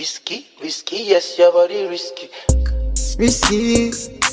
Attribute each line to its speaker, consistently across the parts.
Speaker 1: Risky, yes, your body risky.
Speaker 2: Risky.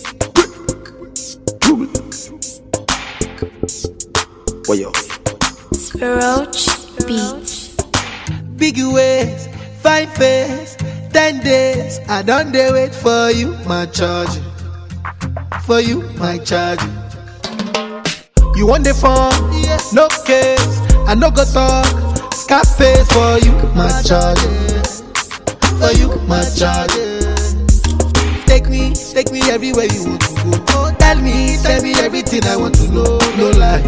Speaker 3: What yo?
Speaker 4: Roach Beats.
Speaker 2: Big ways, fine face, 10 days. I don't dare wait for you, my charge. For you, my charge. You want the phone? No case. I no go talk. Scarface for you, my charge. For you, my charge. Take me everywhere you want to go. Tell me everything I want to know. No lie.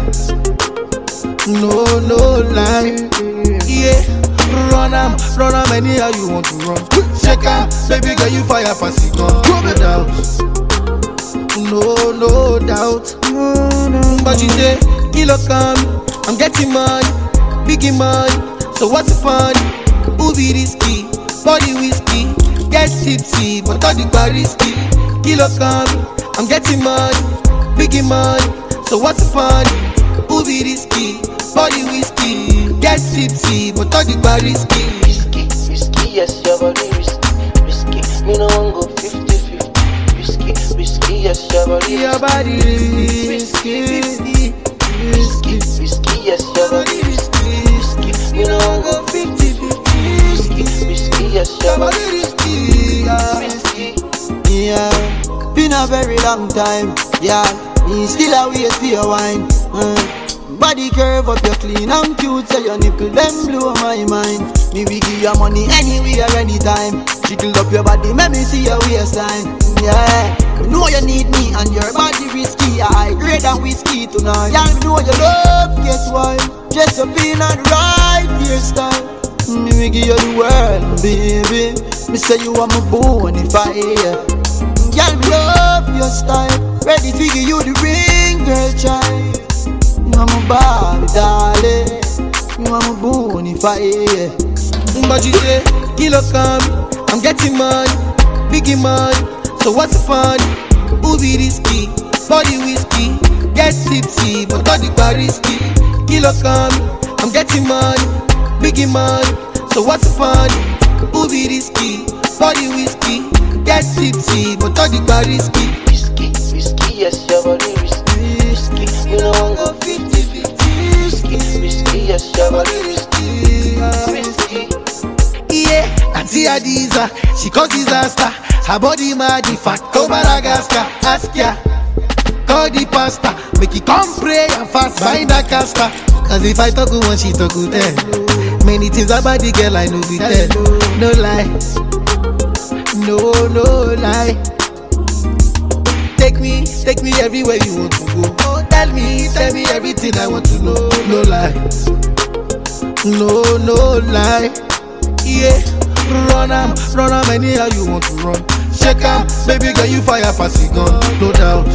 Speaker 2: No lie. Yeah, run am anyhow you want to run. Shake am, baby girl you fire pass it gun. No doubt. But you say, kilo come, I'm getting money, biggie money. So what's the fun? Who be risky? Body whiskey, get tipsy, but all the bar risky. Kilo come, I'm getting money, biggie money. So what's the fun? Who be risky? Body whiskey, get tipsy, but all the bar risky.
Speaker 1: Risky, yes, your body risky. Me no one go 50-50. Risky, yes, your body
Speaker 2: risky.
Speaker 1: Risky, yes, your body risky. Me no one go 50-50. Risky, yes, your body risky.
Speaker 2: Yeah, been a very long time. Yeah, me still a wait for your wine. Body curve up, you clean and cute, so your nipple them blow my mind. Me we give you money anywhere, anytime. Jiggle up your body, make me see your waistline. Yeah, you know you need me and your body risky. I grade than whiskey tonight. Yeah, you know you love, guess why? Dress up in and right hairstyle. Me we give you the world, baby. Me say you are my bonafide. Yeah, me love your style. Ready to give you the ring, girl child. You are my Barbie, darling. You are my bonafide. But you say, kilo come, I'm getting money, biggie money. So what's the fun? Who be risky? Body whiskey, get tipsy, but all the bar risky. Kilo come, I'm getting money, biggie money. So what's the fun? Who be risky? Body whiskey, get tipsy, but all the bar risky.
Speaker 1: Risky, yes, your body risky. You know one go 50-50. Risky, yes, your body risky.
Speaker 2: Yeah, Auntie Adiza, she cause disaster. Her body mad, in fact, go Madagascar. Ask ya, call the pastor, make it come pray and fast, find a caster. Cause if I talk one, she talk good then. Many things about the girl I know be tell. No lie, no lie. Take me everywhere you want to go. Oh, tell me everything I want to know. No lie, no lie. Yeah, run am anyhow you want to run. Shake am, baby girl you fire pass it gun. No doubt,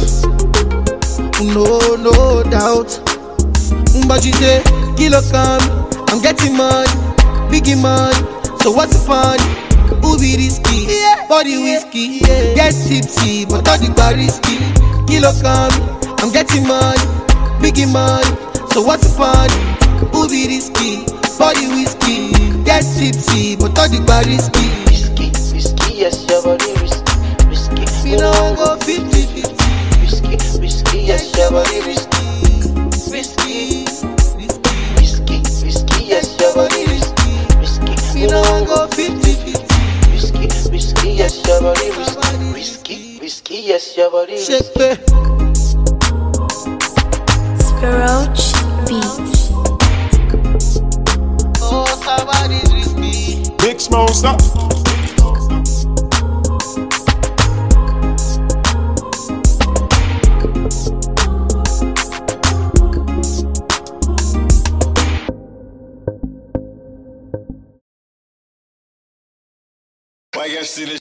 Speaker 2: no doubt. But you say, kilo come, I'm getting money, biggie money. So what's the fun? Who be risky? Body whiskey, get tipsy, but all the bar risky. Kilo come, I'm getting money, biggie money. So what's the fun? Who be risky? Body whiskey, get tipsy, but all the bar risky.
Speaker 1: Risky, yes, your body risky.
Speaker 2: Me no one go 50-50.
Speaker 1: Risky, yes, your body risky. Risky, yes, your body risky.
Speaker 2: Me no one go 50-50.
Speaker 1: Risky, yes, your body risky, yes, your body risky.
Speaker 2: Shake me.
Speaker 4: Roach Beats.
Speaker 2: Oh, somebody's risky.
Speaker 3: Big Smoke, stop. I guess see this.